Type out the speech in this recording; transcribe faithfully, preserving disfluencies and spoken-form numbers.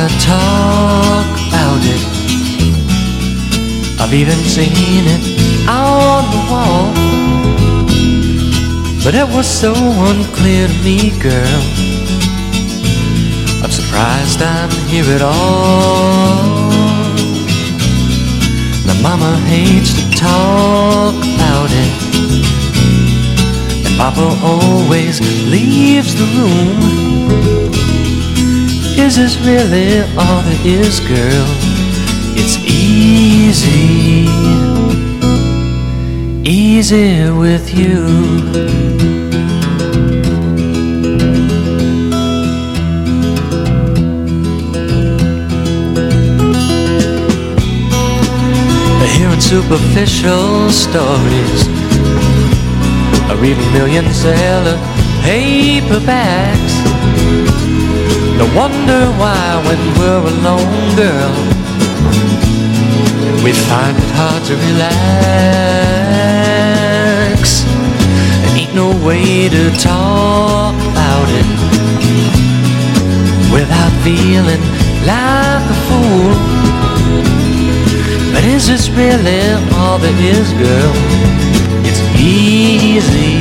talk about it. I've even seen it on the wall, but it was so unclear to me, girl. I'm surprised I'm here at all. My mama hates to talk about it, and Papa always leaves the room. Is this really all there is, girl? It's easy, easy with you. Hearing superficial stories, or reading million-seller paperbacks. No wonder why when we're alone, girl, we find it hard to relax. There ain't no way to talk about it without feeling like a fool. But is this really all there is, girl? It's easy,